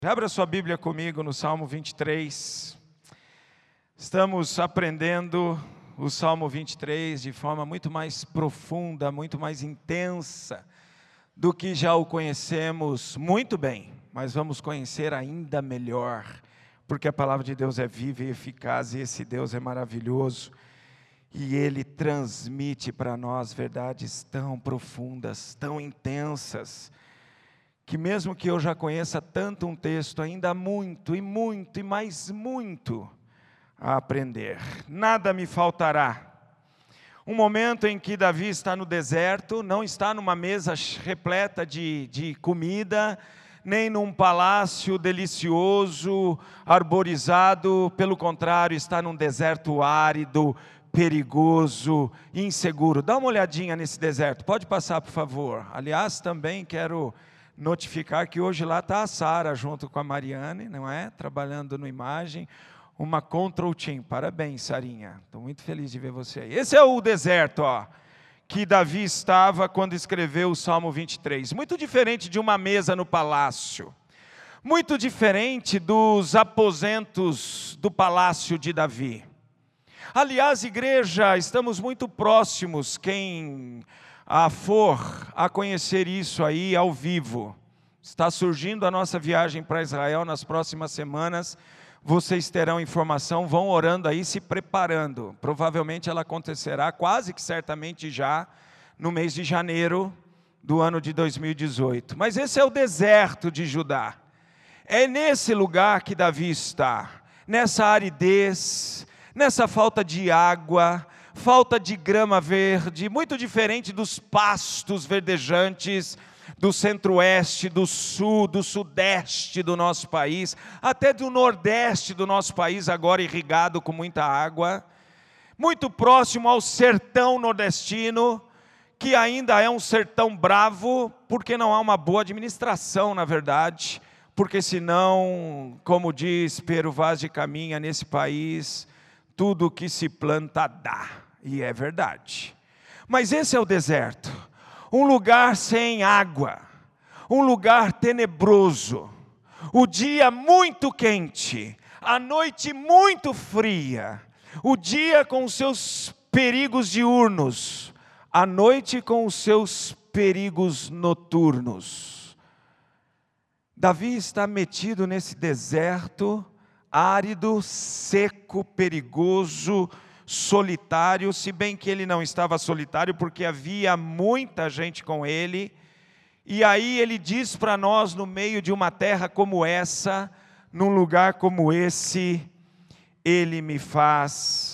Abra sua Bíblia comigo no Salmo 23. Estamos aprendendo o Salmo 23 de forma muito mais profunda, muito mais intensa do que já o conhecemos muito bem, mas vamos conhecer ainda melhor, porque a palavra de Deus é viva e eficaz e esse Deus é maravilhoso e Ele transmite para nós verdades tão profundas, tão intensas, que mesmo que eu já conheça tanto um texto, ainda há muito e mais muito a aprender. Nada me faltará. Um momento em que Davi está no deserto, não está numa mesa repleta de comida, nem num palácio delicioso, arborizado, pelo contrário, está num deserto árido, perigoso, inseguro. Dá uma olhadinha nesse deserto, pode passar por favor. Aliás, também quero notificar que hoje lá está a Sara junto com a Mariane, não é? Trabalhando no Imagem, uma control team. Parabéns, Sarinha, estou muito feliz de ver você aí. Esse é o deserto, que Davi estava quando escreveu o Salmo 23. Muito diferente de uma mesa no palácio, muito diferente dos aposentos do palácio de Davi. Aliás, igreja, estamos muito próximos, quem for a conhecer isso aí ao vivo. Está surgindo a nossa viagem para Israel nas próximas semanas. Vocês terão informação, vão orando aí, se preparando. Provavelmente ela acontecerá, quase que certamente já, no mês de janeiro do ano de 2018. Mas esse é o deserto de Judá. É nesse lugar que Davi está, nessa aridez, nessa falta de água, falta de grama verde, muito diferente dos pastos verdejantes do centro-oeste, do sul, do sudeste do nosso país, até do nordeste do nosso país, agora irrigado com muita água, muito próximo ao sertão nordestino, que ainda é um sertão bravo, porque não há uma boa administração, na verdade, porque senão, como diz Pero Vaz de Caminha, nesse país, tudo que se planta dá, e é verdade. Mas esse é o deserto, um lugar sem água, um lugar tenebroso, o dia muito quente, a noite muito fria, o dia com os seus perigos diurnos, a noite com os seus perigos noturnos. Davi está metido nesse deserto árido, seco, perigoso, solitário, se bem que ele não estava solitário, porque havia muita gente com ele, e aí ele diz para nós, no meio de uma terra como essa, num lugar como esse, ele me faz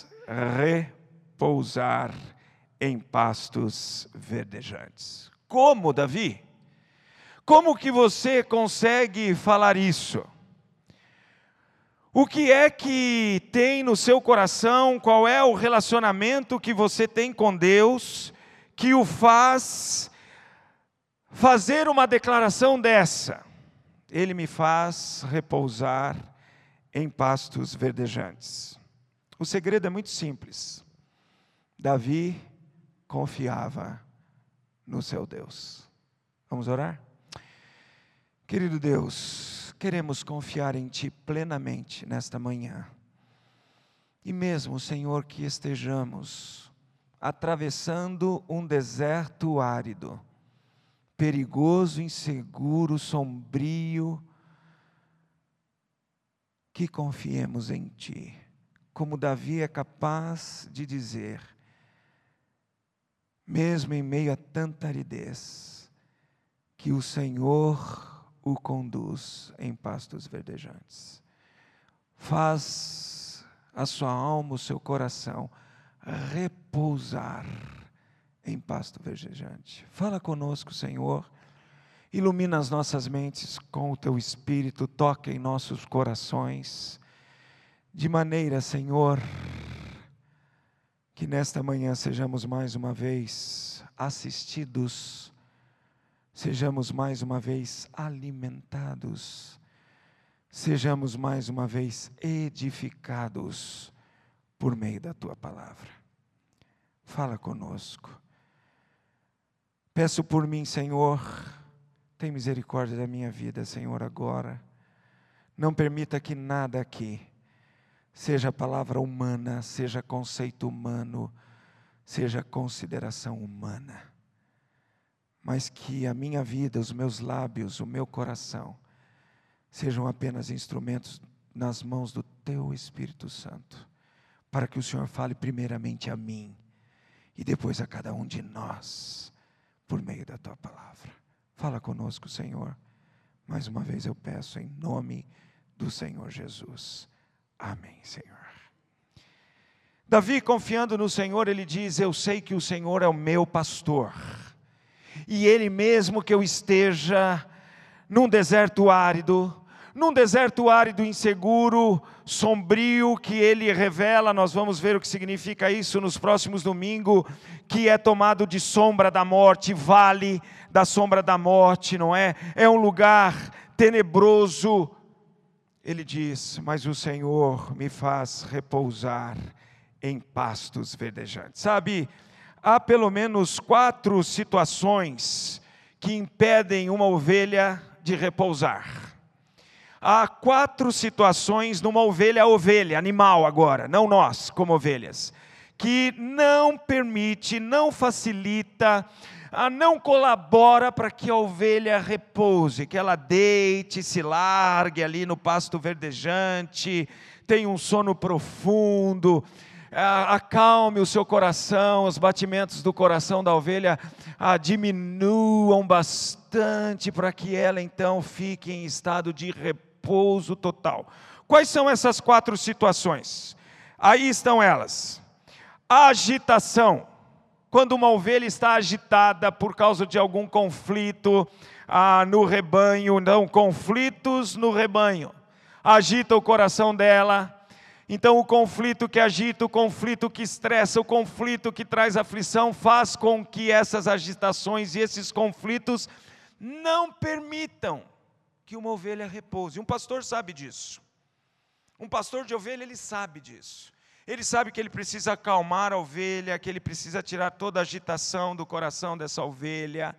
repousar em pastos verdejantes. Como, Davi? Como que você consegue falar isso? O que é que tem no seu coração, qual é o relacionamento que você tem com Deus, que o faz fazer uma declaração dessa? Ele me faz repousar em pastos verdejantes. O segredo é muito simples. Davi confiava no seu Deus. Vamos orar? Querido Deus, queremos confiar em Ti plenamente nesta manhã. E mesmo, Senhor, que estejamos atravessando um deserto árido, perigoso, inseguro, sombrio, que confiemos em Ti. Como Davi é capaz de dizer, mesmo em meio a tanta aridez, que o Senhor o conduz em pastos verdejantes. Faz a sua alma, o seu coração repousar em pasto verdejante. Fala conosco, Senhor. Ilumina as nossas mentes com o Teu Espírito, toca em nossos corações, de maneira, Senhor, que nesta manhã sejamos mais uma vez assistidos, sejamos mais uma vez alimentados, sejamos mais uma vez edificados por meio da Tua palavra. Fala conosco. Peço por mim, Senhor, tem misericórdia da minha vida, Senhor, agora. Não permita que nada aqui seja palavra humana, seja conceito humano, seja consideração humana, mas que a minha vida, os meus lábios, o meu coração, sejam apenas instrumentos nas mãos do Teu Espírito Santo, para que o Senhor fale primeiramente a mim, e depois a cada um de nós, por meio da Tua palavra. Fala conosco, Senhor. Mais uma vez eu peço em nome do Senhor Jesus. Amém, Senhor. Davi, confiando no Senhor, ele diz: eu sei que o Senhor é o meu pastor, e Ele mesmo que eu esteja num deserto árido inseguro, sombrio, que Ele revela, nós vamos ver o que significa isso nos próximos domingos, que é tomado de sombra da morte, vale da sombra da morte, não é? É um lugar tenebroso. Ele diz: mas o Senhor me faz repousar em pastos verdejantes. Sabe, há pelo menos 4 situações que impedem uma ovelha de repousar. Há 4 situações numa ovelha, animal agora, não nós como ovelhas, que não permite, não facilita, não colabora para que a ovelha repouse, que ela deite, se largue ali no pasto verdejante, tenha um sono profundo, acalme o seu coração, os batimentos do coração da ovelha diminuam bastante, para que ela então fique em estado de repouso total. Quais são essas 4 situações? Aí estão elas. Agitação. Quando uma ovelha está agitada por causa de algum conflito no rebanho, não, conflitos no rebanho, agita o coração dela. Então o conflito que agita, o conflito que estressa, o conflito que traz aflição, faz com que essas agitações e esses conflitos não permitam que uma ovelha repouse. Um pastor sabe disso. Um pastor de ovelha, ele sabe disso. Ele sabe que ele precisa acalmar a ovelha, que ele precisa tirar toda a agitação do coração dessa ovelha.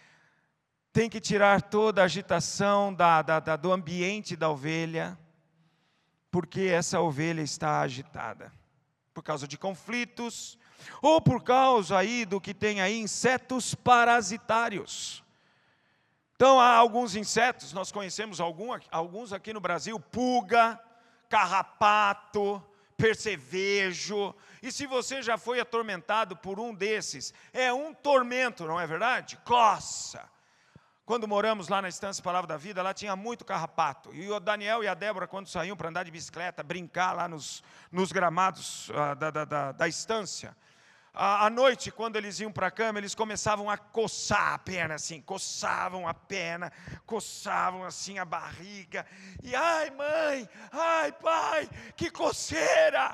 Tem que tirar toda a agitação do ambiente da ovelha, porque essa ovelha está agitada, por causa de conflitos, ou por causa aí do que tem aí, insetos parasitários. Então há alguns insetos, nós conhecemos alguns aqui no Brasil: pulga, carrapato, percevejo. E se você já foi atormentado por um desses, é um tormento, não é verdade? Coça. Quando moramos lá na Estância Palavra da Vida, lá tinha muito carrapato. E o Daniel e a Débora, quando saíam para andar de bicicleta, brincar lá nos gramados da estância, à noite, quando eles iam para a cama, eles começavam a coçar a perna assim, coçavam a perna, coçavam assim a barriga. E ai mãe, ai pai, que coceira!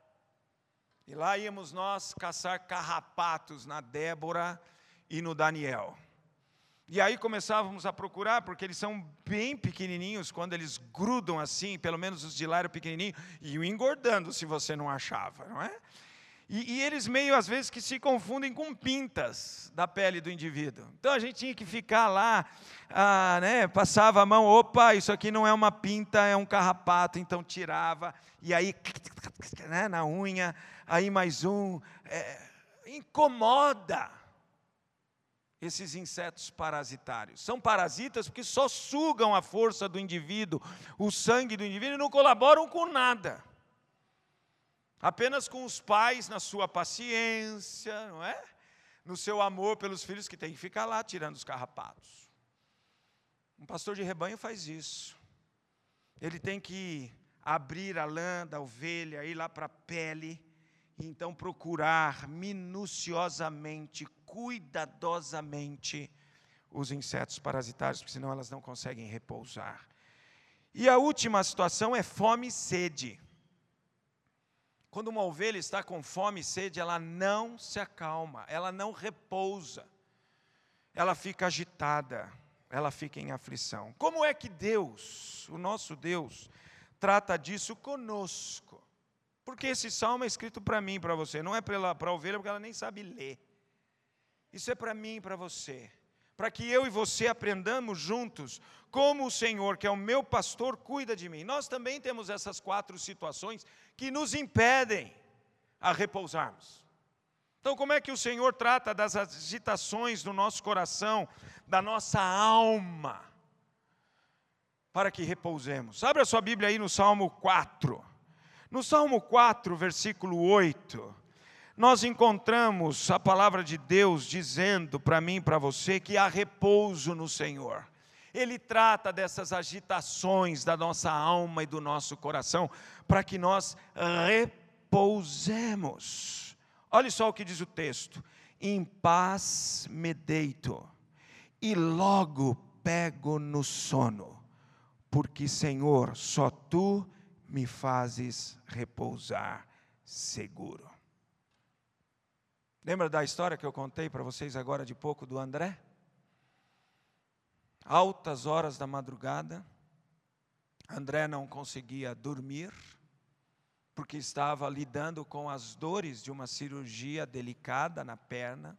E lá íamos nós caçar carrapatos na Débora e no Daniel. E aí começávamos a procurar, porque eles são bem pequenininhos, quando eles grudam assim, pelo menos os de lá eram pequenininhos, e iam engordando se você não achava, não é? E eles meio às vezes que se confundem com pintas da pele do indivíduo. Então a gente tinha que ficar lá, passava a mão, opa, isso aqui não é uma pinta, é um carrapato, então tirava, e aí na unha, aí mais um, incomoda. Esses insetos parasitários são parasitas porque só sugam a força do indivíduo, o sangue do indivíduo, e não colaboram com nada. Apenas com os pais na sua paciência, não é? No seu amor pelos filhos, que tem que ficar lá tirando os carrapatos. Um pastor de rebanho faz isso. Ele tem que abrir a lã da ovelha, ir lá para a pele, e então procurar minuciosamente, cuidadosamente os insetos parasitários, porque senão elas não conseguem repousar. E a última situação é fome e sede. Quando uma ovelha está com fome e sede, ela não se acalma, ela não repousa, ela fica agitada, ela fica em aflição. Como é que Deus, o nosso Deus, trata disso conosco? Porque esse salmo é escrito para mim e para você, não é para a ovelha, porque ela nem sabe ler. Isso é para mim e para você, para que eu e você aprendamos juntos como o Senhor, que é o meu pastor, cuida de mim. Nós também temos essas 4 situações que nos impedem a repousarmos. Então, como é que o Senhor trata das agitações do nosso coração, da nossa alma, para que repousemos? Abra a sua Bíblia aí no Salmo 4. No Salmo 4, versículo 8, nós encontramos a palavra de Deus dizendo para mim e para você que há repouso no Senhor. Ele trata dessas agitações da nossa alma e do nosso coração, para que nós repousemos. Olha só o que diz o texto: em paz me deito, e logo pego no sono, porque, Senhor, só Tu me fazes repousar seguro. Lembra da história que eu contei para vocês agora de pouco do André? Altas horas da madrugada, André não conseguia dormir, porque estava lidando com as dores de uma cirurgia delicada na perna.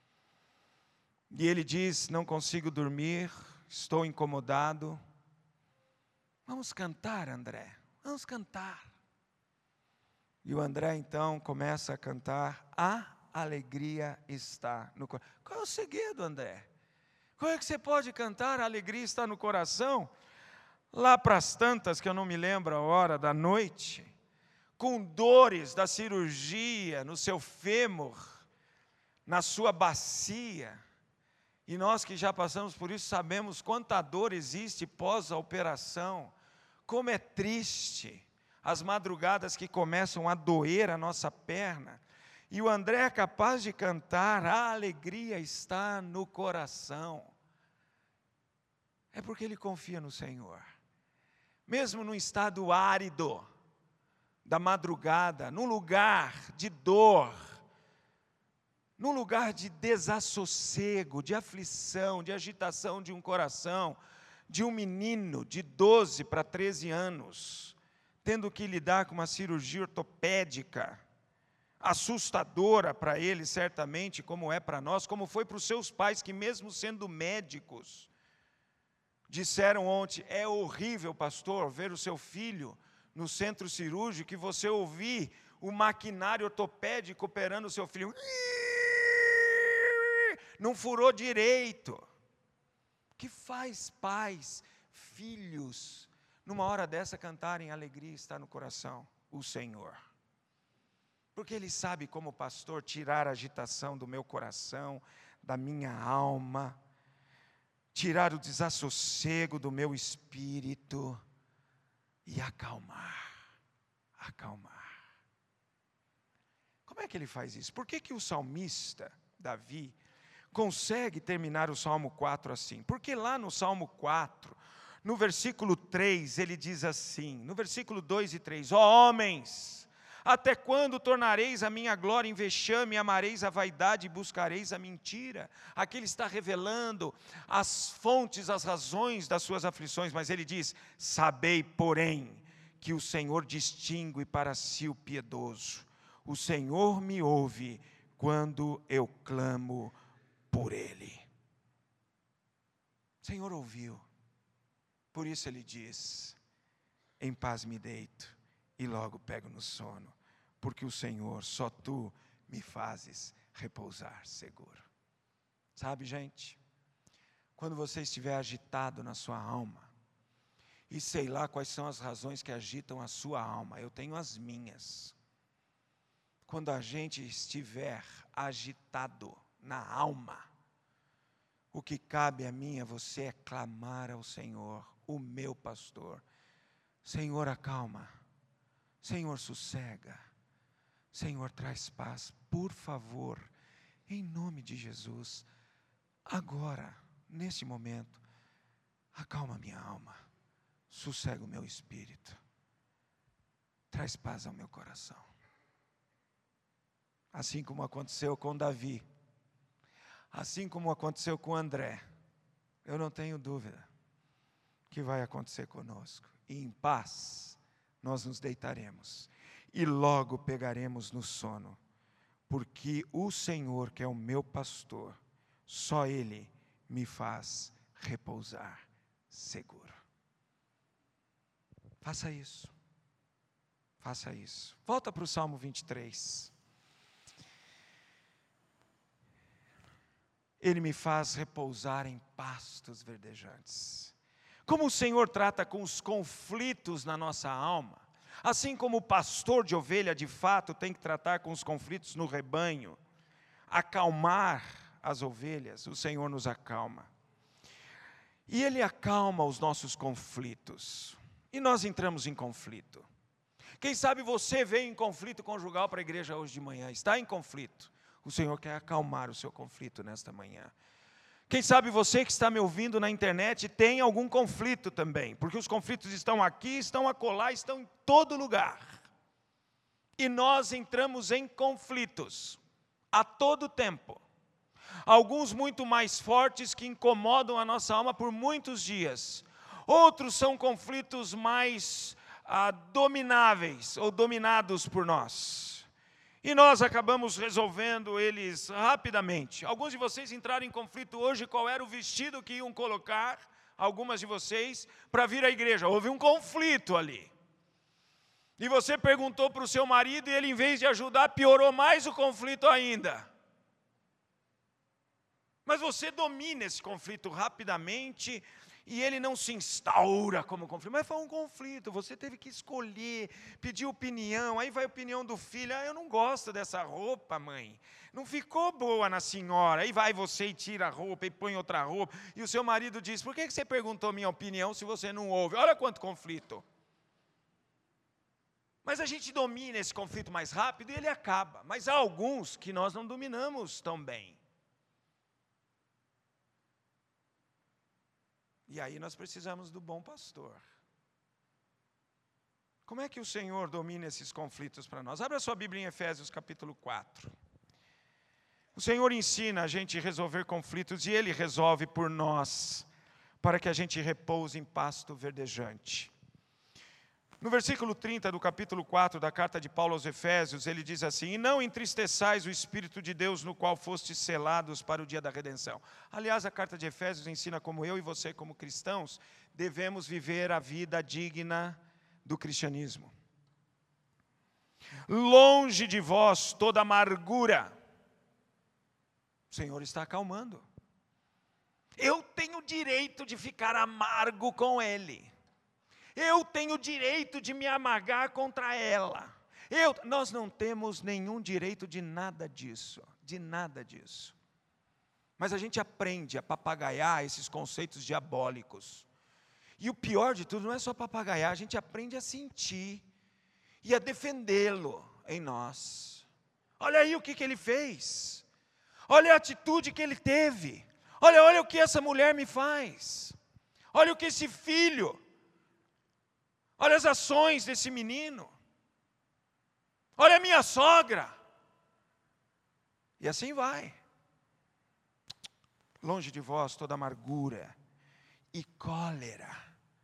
E ele diz: não consigo dormir, estou incomodado. Vamos cantar, André, vamos cantar. E o André então começa a cantar: a alegria está no coração. Qual é o segredo, André? Como é que você pode cantar a alegria está no coração? Lá para as tantas, que eu não me lembro a hora da noite, com dores da cirurgia no seu fêmur, na sua bacia, e nós que já passamos por isso sabemos quanta dor existe pós a operação, como é triste as madrugadas que começam a doer a nossa perna. E o André é capaz de cantar: a alegria está no coração. É porque ele confia no Senhor. Mesmo num estado árido da madrugada, num lugar de dor, num lugar de desassossego, de aflição, de agitação de um coração, de um menino de 12 para 13 anos, tendo que lidar com uma cirurgia ortopédica, assustadora para ele certamente, como é para nós, como foi para os seus pais, que mesmo sendo médicos, disseram ontem: é horrível, pastor, ver o seu filho no centro cirúrgico e você ouvir o maquinário ortopédico operando o seu filho. Não furou direito. O que faz pais, filhos, numa hora dessa cantarem a alegria está no coração? O Senhor. Porque Ele sabe, como pastor, tirar a agitação do meu coração, da minha alma, tirar o desassossego do meu espírito e acalmar. Como é que ele faz isso? Por que o salmista, Davi, consegue terminar o Salmo 4 assim? Porque lá no Salmo 4, no versículo 3, ele diz assim, no versículo 2 e 3, ó homens, até quando tornareis a minha glória em vexame, amareis a vaidade e buscareis a mentira? Aqui ele está revelando as fontes, as razões das suas aflições, mas ele diz: sabei, porém, que o Senhor distingue para si o piedoso. O Senhor me ouve quando eu clamo por Ele. O Senhor ouviu, por isso Ele diz: em paz me deito e logo pego no sono, porque o Senhor, só Tu me fazes repousar seguro. Sabe, gente, quando você estiver agitado na sua alma, e sei lá quais são as razões que agitam a sua alma, eu tenho as minhas. Quando a gente estiver agitado na alma, o que cabe a mim e a você é clamar ao Senhor, o meu pastor: Senhor, acalma, Senhor, sossega, Senhor, traz paz, por favor, em nome de Jesus, agora, nesse momento, acalma minha alma, sossega o meu espírito, traz paz ao meu coração. Assim como aconteceu com Davi, assim como aconteceu com André, eu não tenho dúvida que vai acontecer conosco. E em paz nós nos deitaremos e logo pegaremos no sono, porque o Senhor, que é o meu pastor, só Ele me faz repousar seguro. Faça isso. Faça isso. Volta para o Salmo 23. Ele me faz repousar em pastos verdejantes. Como o Senhor trata com os conflitos na nossa alma, assim como o pastor de ovelha de fato tem que tratar com os conflitos no rebanho, acalmar as ovelhas, o Senhor nos acalma. E Ele acalma os nossos conflitos. E nós entramos em conflito. Quem sabe você veio em conflito conjugal para a igreja hoje de manhã, está em conflito. O Senhor quer acalmar o seu conflito nesta manhã. Quem sabe você que está me ouvindo na internet tem algum conflito também, porque os conflitos estão aqui, estão acolá, estão em todo lugar. E nós entramos em conflitos a todo tempo. Alguns muito mais fortes que incomodam a nossa alma por muitos dias. Outros são conflitos mais domináveis ou dominados por nós. E nós acabamos resolvendo eles rapidamente. Alguns de vocês entraram em conflito hoje, qual era o vestido que iam colocar, algumas de vocês, para vir à igreja. Houve um conflito ali. E você perguntou para o seu marido e ele, em vez de ajudar, piorou mais o conflito ainda. Mas você domina esse conflito rapidamente e ele não se instaura como conflito. Mas foi um conflito, você teve que escolher, pedir opinião, aí vai a opinião do filho. Eu não gosto dessa roupa, mãe. Não ficou boa na senhora. Aí vai você e tira a roupa e põe outra roupa. E o seu marido diz, por que você perguntou minha opinião se você não ouve? Olha quanto conflito. Mas a gente domina esse conflito mais rápido e ele acaba. Mas há alguns que nós não dominamos tão bem. E aí nós precisamos do bom pastor. Como é que o Senhor domina esses conflitos para nós? Abra sua Bíblia em Efésios capítulo 4. O Senhor ensina a gente a resolver conflitos e Ele resolve por nós, para que a gente repouse em pasto verdejante. No versículo 30 do capítulo 4 da carta de Paulo aos Efésios, ele diz assim, e não entristeçais o Espírito de Deus no qual fostes selados para o dia da redenção. Aliás, a carta de Efésios ensina como eu e você, como cristãos, devemos viver a vida digna do cristianismo. Longe de vós toda amargura. O Senhor está acalmando. Eu tenho direito de ficar amargo com Ele. Eu tenho direito de me amargar contra ela. Nós não temos nenhum direito de nada disso, Mas a gente aprende a papagaiar esses conceitos diabólicos. E o pior de tudo não é só papagaiar, a gente aprende a sentir e a defendê-lo em nós. Olha aí o que ele fez. Olha a atitude que ele teve. Olha o que essa mulher me faz. Olha o que esse filho. Olha as ações desse menino. Olha a minha sogra. E assim vai. Longe de vós toda amargura e cólera.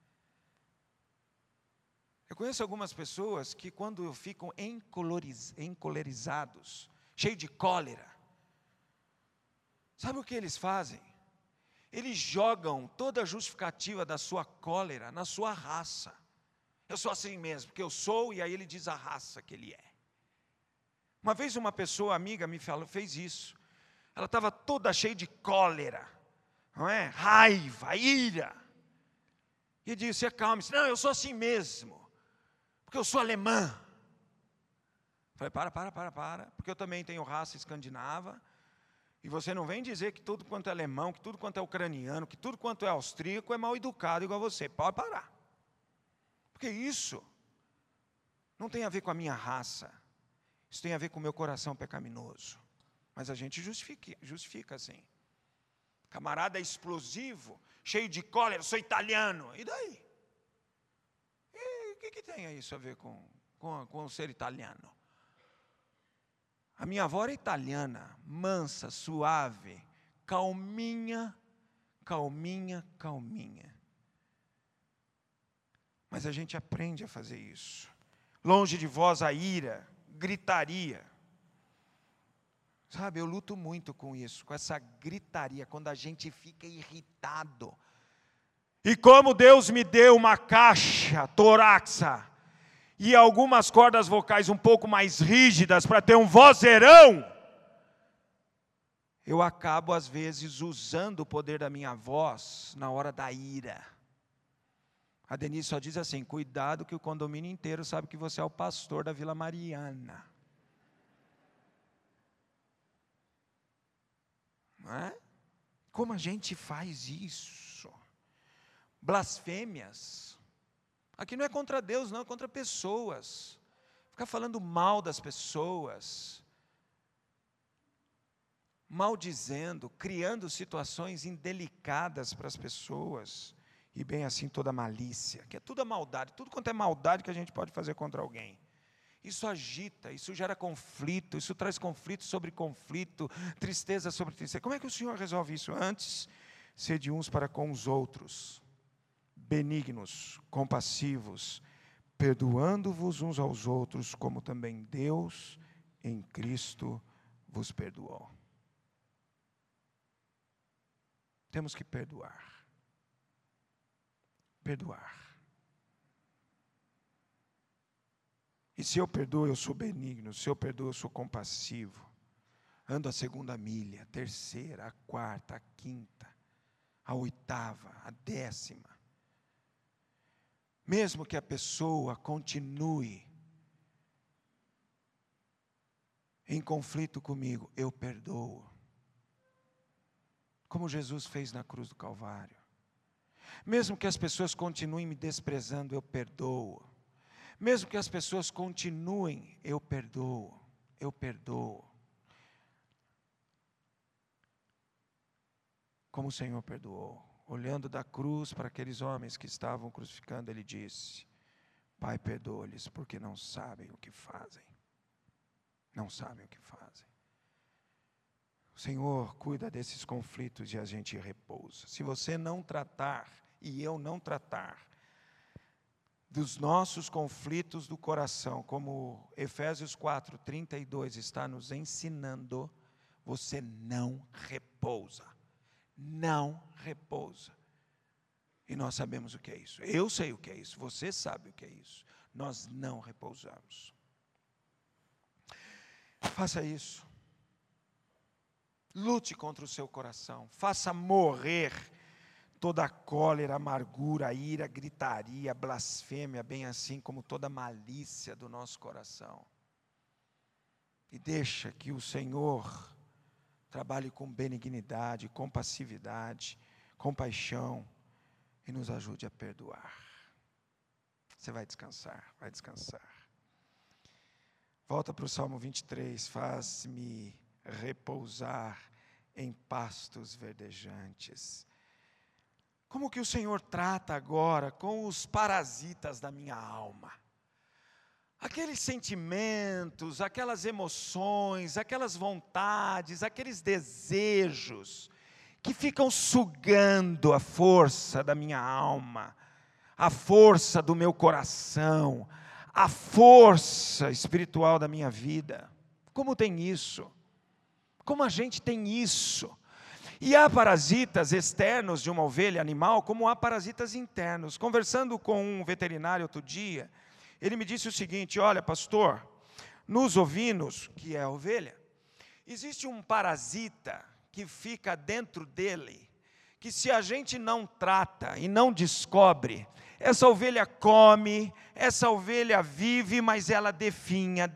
Eu conheço algumas pessoas que quando ficam encolerizados, cheios de cólera, sabe o que eles fazem? Eles jogam toda a justificativa da sua cólera na sua raça. Eu sou assim mesmo, porque eu sou, e aí ele diz a raça que ele é. Uma vez uma pessoa amiga me falou, fez isso. Ela estava toda cheia de cólera, não é? Raiva, ira. E disse, acalme-se. Não, eu sou assim mesmo, porque eu sou alemã. Falei, para, porque eu também tenho raça escandinava. E você não vem dizer que tudo quanto é alemão, que tudo quanto é ucraniano, que tudo quanto é austríaco é mal educado igual você. Pode parar. Porque isso não tem a ver com a minha raça. Isso tem a ver com o meu coração pecaminoso. Mas a gente justifica assim. Camarada explosivo, cheio de cólera, sou italiano. E daí? E o que tem isso a ver com ser italiano? A minha avó era italiana, mansa, suave, calminha. Mas a gente aprende a fazer isso. Longe de vós a ira, gritaria. Sabe, eu luto muito com isso, com essa gritaria, quando a gente fica irritado. E como Deus me deu uma caixa torácica e algumas cordas vocais um pouco mais rígidas para ter um vozeirão, eu acabo às vezes usando o poder da minha voz na hora da ira. A Denise só diz assim: cuidado que o condomínio inteiro sabe que você é o pastor da Vila Mariana. Não é? Como a gente faz isso? Blasfêmias. Aqui não é contra Deus, não, é contra pessoas. Ficar falando mal das pessoas, maldizendo, criando situações indelicadas para as pessoas, e bem assim toda malícia, que é tudo a maldade, tudo quanto é maldade que a gente pode fazer contra alguém. Isso agita, isso gera conflito, isso traz conflito sobre conflito, tristeza sobre tristeza. Como é que o Senhor resolve isso? Antes, sede uns para com os outros, benignos, compassivos, perdoando-vos uns aos outros, como também Deus em Cristo vos perdoou. Temos que perdoar. Perdoar. E se eu perdoo, eu sou benigno. Se eu perdoo, eu sou compassivo. Ando a segunda milha, a terceira, a quarta, a quinta, a oitava, a 10ª. Mesmo que a pessoa continue em conflito comigo, eu perdoo. Como Jesus fez na cruz do Calvário. Mesmo que as pessoas continuem me desprezando, eu perdoo. Mesmo que as pessoas continuem, eu perdoo. Eu perdoo. Como o Senhor perdoou. Olhando da cruz para aqueles homens que estavam crucificando, Ele disse: Pai, perdoa-lhes, porque não sabem o que fazem. Não sabem o que fazem. O Senhor cuida desses conflitos e a gente repousa. Se você não tratar, e eu não tratar, dos nossos conflitos do coração, como Efésios 4:32 está nos ensinando, você não repousa. Não repousa. E nós sabemos o que é isso. Eu sei o que é isso. Você sabe o que é isso. Nós não repousamos. Faça isso. Lute contra o seu coração. Faça morrer toda a cólera, amargura, ira, gritaria, blasfêmia, bem assim como toda malícia do nosso coração. E deixa que o Senhor trabalhe com benignidade, compassividade, compaixão e nos ajude a perdoar. Você vai descansar, vai descansar. Volta para o Salmo 23, faz-me repousar em pastos verdejantes. Como que o Senhor trata agora com os parasitas da minha alma? Aqueles sentimentos, aquelas emoções, aquelas vontades, aqueles desejos que ficam sugando a força da minha alma, a força do meu coração, a força espiritual da minha vida. Como tem isso? Como a gente tem isso? E há parasitas externos de uma ovelha animal, como há parasitas internos. Conversando com um veterinário outro dia, ele me disse o seguinte: olha, pastor, nos ovinos, que é a ovelha, existe um parasita que fica dentro dele, que se a gente não trata e não descobre, essa ovelha come, essa ovelha vive, mas ela definha,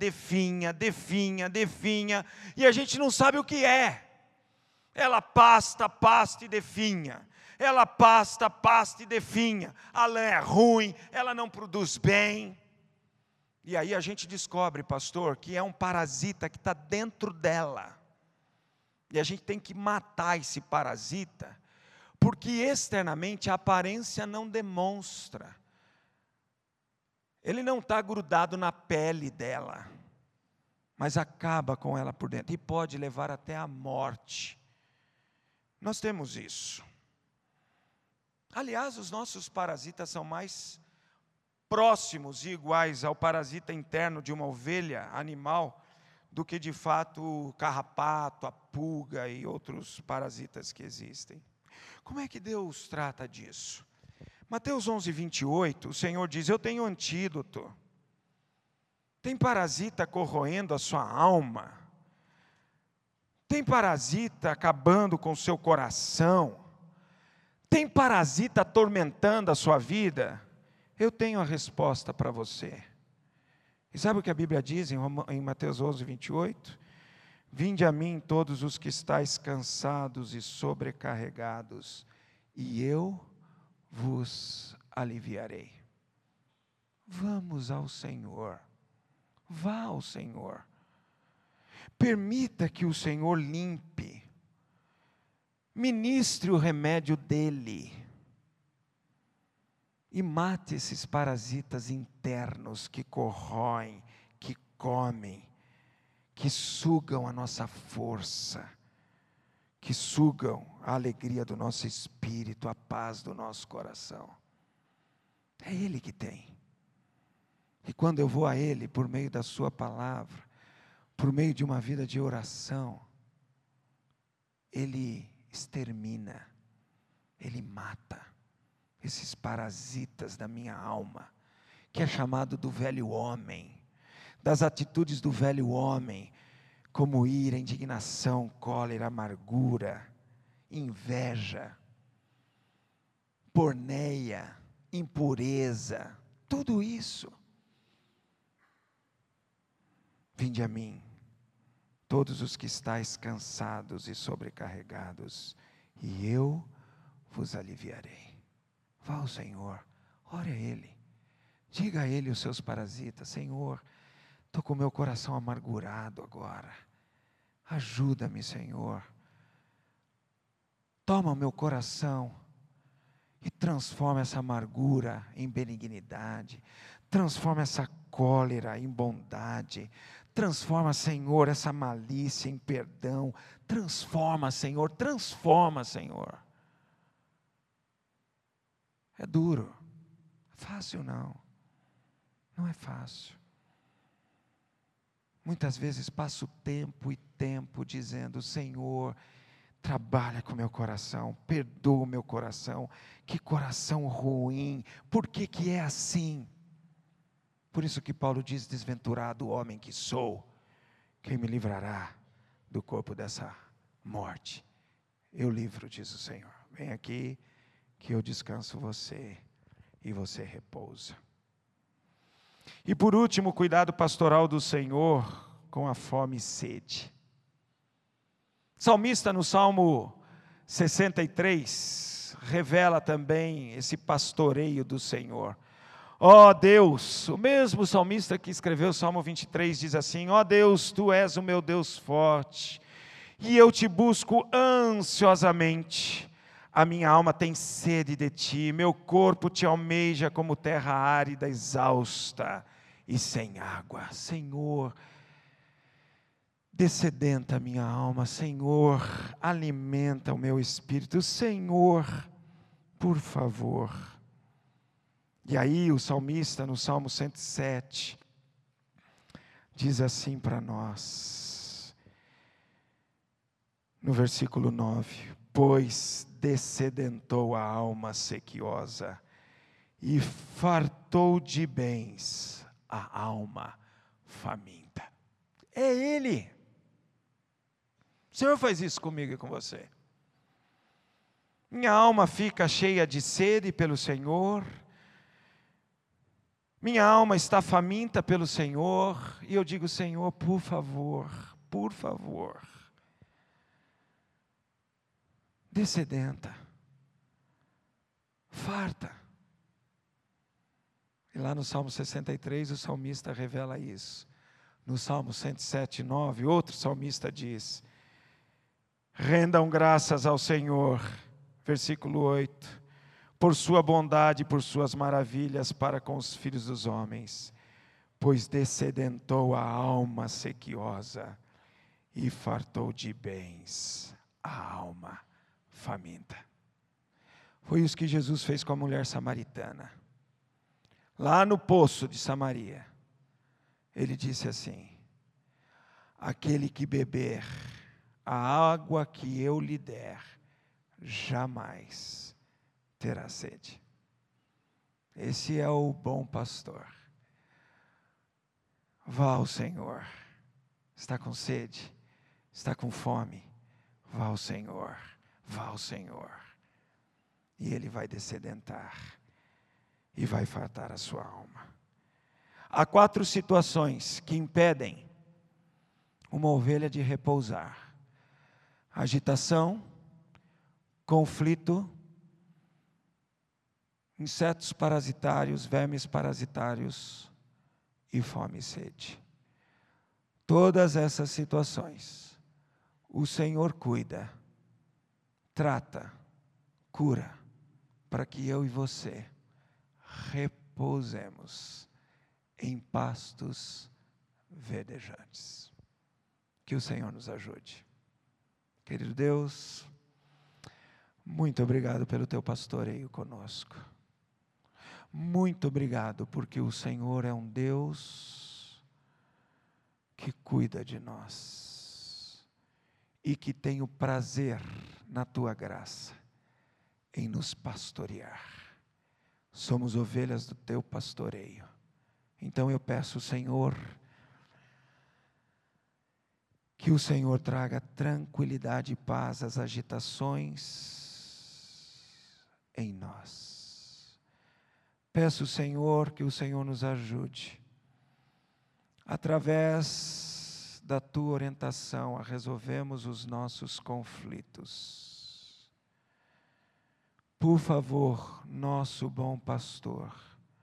e a gente não sabe o que é. Ela pasta e definha. Ela pasta e definha. A lã é ruim, ela não produz bem. E aí a gente descobre, pastor, que é um parasita que está dentro dela. E a gente tem que matar esse parasita, porque externamente a aparência não demonstra. Ele não está grudado na pele dela, mas acaba com ela por dentro. E pode levar até a morte. Nós temos isso. Aliás, os nossos parasitas são mais próximos e iguais ao parasita interno de uma ovelha animal do que de fato o carrapato, a pulga e outros parasitas que existem. Como é que Deus trata disso? Mateus 11, 28, o Senhor diz: eu tenho antídoto. Tem parasita corroendo a sua alma. Tem parasita acabando com o seu coração. Tem parasita atormentando a sua vida. Eu tenho a resposta para você. E sabe o que a Bíblia diz em Mateus 11, 28? Vinde a mim todos os que estáis cansados e sobrecarregados, e eu vos aliviarei. Vamos ao Senhor. Vá ao Senhor. Permita que o Senhor limpe. Ministre o remédio dEle. E mate esses parasitas internos que corroem, que comem, que sugam a nossa força, que sugam a alegria do nosso espírito, a paz do nosso coração. É Ele que tem. E quando eu vou a Ele, por meio da sua palavra, por meio de uma vida de oração, Ele extermina, Ele mata esses parasitas da minha alma, que é chamado do velho homem, das atitudes do velho homem, como ira, indignação, cólera, amargura, inveja, porneia, impureza, tudo isso. Vinde a mim, todos os que estáis cansados e sobrecarregados, e eu vos aliviarei. Vá ao Senhor, ore a Ele, diga a Ele os seus parasitas: Senhor, estou com o meu coração amargurado agora, ajuda-me, Senhor. Toma o meu coração e transforma essa amargura em benignidade, transforma essa cólera em bondade, transforma, Senhor, essa malícia em perdão, transforma, Senhor. É duro, fácil não é fácil. Muitas vezes passo tempo e tempo dizendo: Senhor, trabalha com o meu coração, perdoa o meu coração, que coração ruim, por que que é assim? Por isso que Paulo diz: desventurado homem que sou, quem me livrará do corpo dessa morte? Eu livro, diz o Senhor. Vem aqui que eu descanso você e você repousa. E por último, cuidado pastoral do Senhor com a fome e sede. O salmista no Salmo 63 revela também esse pastoreio do Senhor. Ó Deus, o mesmo salmista que escreveu o Salmo 23 diz assim: ó Deus, Tu és o meu Deus forte, e eu te busco ansiosamente. A minha alma tem sede de Ti, meu corpo Te almeja como terra árida, exausta e sem água. Senhor, dessedenta a minha alma, Senhor, alimenta o meu espírito, Senhor, por favor. E aí o salmista no Salmo 107 diz assim para nós, no versículo 9: pois dessedentou a alma sequiosa e fartou de bens a alma faminta. É Ele. O Senhor faz isso comigo e com você. Minha alma fica cheia de sede pelo Senhor, minha alma está faminta pelo Senhor, e eu digo: Senhor, por favor, dessedenta, farta. E lá no Salmo 63 o salmista revela isso. No Salmo 107, 9, outro salmista diz: rendam graças ao Senhor, versículo 8, por sua bondade e por suas maravilhas para com os filhos dos homens, pois dessedentou a alma sequiosa e fartou de bens a alma faminta. Foi isso que Jesus fez com a mulher samaritana. Lá no poço de Samaria, Ele disse assim: aquele que beber a água que eu lhe der, jamais terá sede. Esse é o bom pastor. Vá ao Senhor. Está com sede? Está com fome? Vá ao Senhor. Vá ao Senhor. E Ele vai descedentar e vai fartar a sua alma. Há 4 situações que impedem uma ovelha de repousar: agitação, conflito, insetos parasitários, vermes parasitários e fome e sede. Todas essas situações, o Senhor cuida, trata, cura, para que eu e você repousemos em pastos verdejantes. Que o Senhor nos ajude. Querido Deus, muito obrigado pelo teu pastoreio conosco. Muito obrigado porque o Senhor é um Deus que cuida de nós e que tem o prazer na tua graça em nos pastorear. Somos ovelhas do teu pastoreio. Então eu peço, Senhor, que o Senhor traga tranquilidade e paz às agitações em nós. Peço, Senhor, que o Senhor nos ajude, através da tua orientação, a resolvermos os nossos conflitos. Por favor, nosso bom pastor,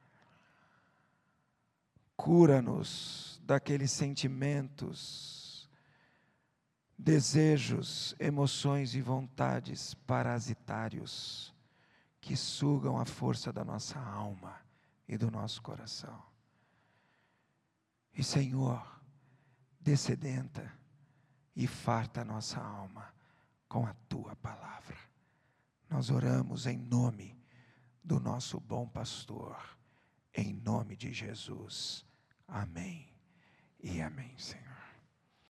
cura-nos daqueles sentimentos, desejos, emoções e vontades parasitários que sugam a força da nossa alma e do nosso coração. E Senhor, descedenta e farta a nossa alma com a tua palavra. Nós oramos em nome do nosso bom pastor, em nome de Jesus. Amém e amém, Senhor.